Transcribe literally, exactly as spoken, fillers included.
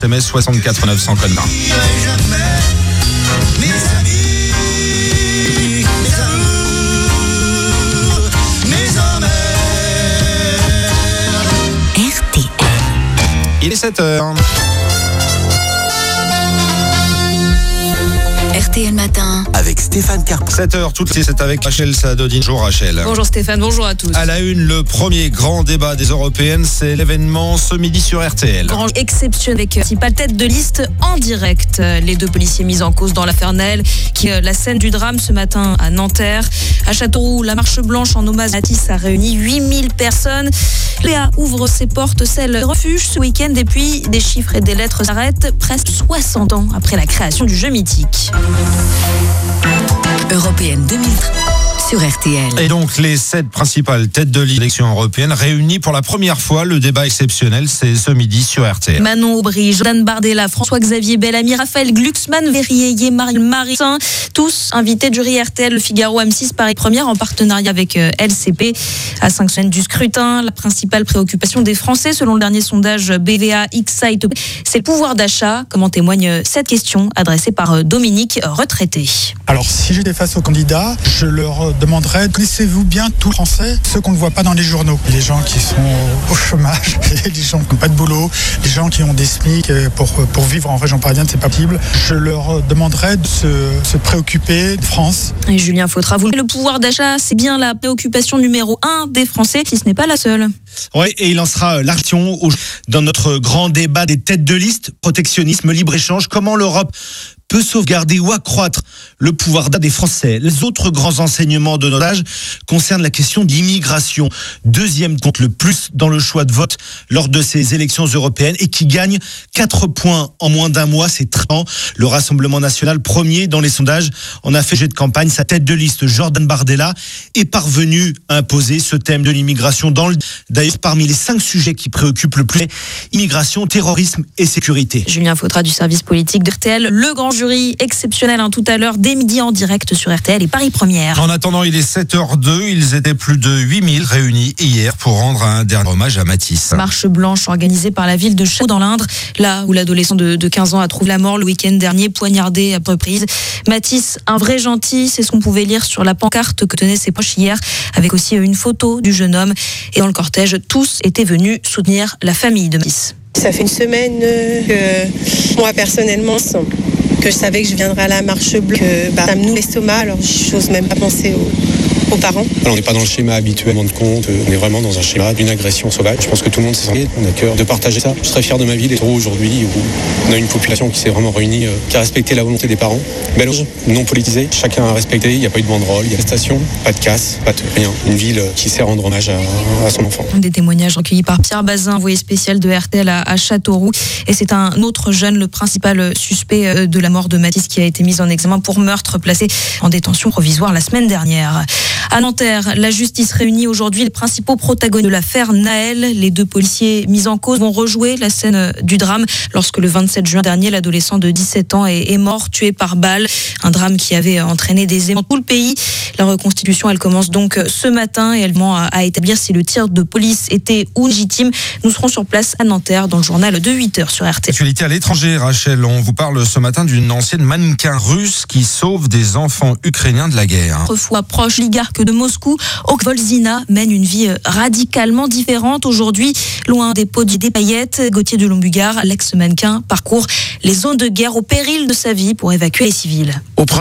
S M S soixante-quatre neuf cents code vingt. R T L. Il est sept heures. R T L Matin. Avec Stéphane Carpentier. sept heures, toutes les sept avec Rachel Sadodine. Bonjour Rachel. Bonjour Stéphane, bonjour à tous. À la une, le premier grand débat des Européennes, c'est l'événement ce midi sur R T L. Grand exception avec principale tête de liste en direct. Les deux policiers mis en cause dans l'affaire Naël, qui la scène du drame ce matin à Nanterre. À Châteauroux, la marche blanche en hommage à Matisse a réuni huit mille personnes. Léa ouvre ses portes, celle refuge ce week-end, et puis des chiffres et des lettres s'arrêtent presque soixante ans après la création du jeu mythique. Européenne deux mille sur R T L. Et donc les sept principales têtes de l'élection européenne réunies pour la première fois. Le débat exceptionnel, c'est ce midi sur R T L. Manon Aubry, Jordan Bardella, François-Xavier Bellamy, Raphaël Glucksmann, Verrier, Marie Marissin, tous invités du jury R T L, Le Figaro, M six, Paris Première, en partenariat avec L C P. À cinq semaines du scrutin, la principale préoccupation des Français, selon le dernier sondage B V A X-Site, c'est le pouvoir d'achat. Comme en témoigne cette question adressée par Dominique, retraité. Alors, si j'étais face aux candidats, je leur demanderais, connaissez-vous bien tous les Français, ceux qu'on ne voit pas dans les journaux? Les gens qui sont au chômage, les gens qui n'ont pas de boulot, les gens qui ont des SMIC pour, pour vivre en région parisienne, c'est pas possible. Je leur demanderais de se, se préoccuper de France. Et Julien Fautra, vous, le pouvoir d'achat, c'est bien la préoccupation numéro un des Français, si ce n'est pas la seule. Oui, et il en sera l'action dans notre grand débat des têtes de liste, protectionnisme, libre-échange, comment l'Europe peut sauvegarder ou accroître le pouvoir d'achat des Français. Les autres grands enseignements de notre âge concernent la question d'immigration. Deuxième compte le plus dans le choix de vote lors de ces élections européennes et qui gagne quatre points en moins d'un mois, c'est très bien. Le Rassemblement national, premier dans les sondages, en a fait jet de campagne. Sa tête de liste, Jordan Bardella, est parvenu à imposer ce thème de l'immigration dans le... D'ailleurs, parmi les cinq sujets qui préoccupent le plus, immigration, terrorisme et sécurité. Julien Fautra du service politique de R T L, le grand jury exceptionnel hein, tout à l'heure, dès midi en direct sur R T L et Paris Première. En attendant, il est sept heures deux, ils étaient plus de huit mille réunis hier pour rendre un dernier hommage à Matisse. Marche blanche organisée par la ville de Châteauroux dans l'Indre, là où l'adolescent de, de quinze ans a trouvé la mort le week-end dernier, poignardé à reprises. Matisse, un vrai gentil, c'est ce qu'on pouvait lire sur la pancarte que tenaient ses proches hier, avec aussi une photo du jeune homme. Et dans le cortège, tous étaient venus soutenir la famille de Matisse. Ça fait une semaine que moi personnellement, que je savais que je viendrais à la marche bleue, que bah, ça me noue l'estomac, alors j'ose même pas penser aux, aux parents. Alors, on n'est pas dans le schéma habituellement de compte, on est vraiment dans un schéma d'une agression sauvage. Je pense que tout le monde s'est senti, on a cœur de partager ça. Je suis très fier de ma ville et aujourd'hui où on a une population qui s'est vraiment réunie, qui a respecté la volonté des parents. Belle chose, non politisée, chacun a respecté, il n'y a pas eu de banderole, il y a des stations, pas de casse, pas de rien. Une ville qui sait rendre hommage à, à son enfant. Des témoignages recueillis par Pierre Bazin, envoyé spécial de R T L à, à Châteauroux. Et c'est un autre jeune, le principal suspect de la mort de Matisse, qui a été mis en examen pour meurtre, placé en détention provisoire la semaine dernière. À Nanterre, la justice réunit aujourd'hui les principaux protagonistes de l'affaire Naël. Les deux policiers mis en cause vont rejouer la scène du drame lorsque le vingt-sept juin dernier, l'adolescent de dix-sept ans est, est mort, tué par balle. Un drame qui avait entraîné des émeutes dans tout le pays. La reconstitution, elle commence donc ce matin et elle vient à établir si le tir de police était ou légitime. Nous serons sur place à Nanterre dans le journal de huit heures sur R T L. Actualité à l'étranger, Rachel. On vous parle ce matin d'une ancienne mannequin russe qui sauve des enfants ukrainiens de la guerre. Autrefois proche l'oligarque de Moscou, Okvolzina mène une vie radicalement différente. Aujourd'hui, loin des pots des paillettes, Gauthier de Lombugard, l'ex-mannequin, parcourt les zones de guerre au péril de sa vie pour évacuer les civils.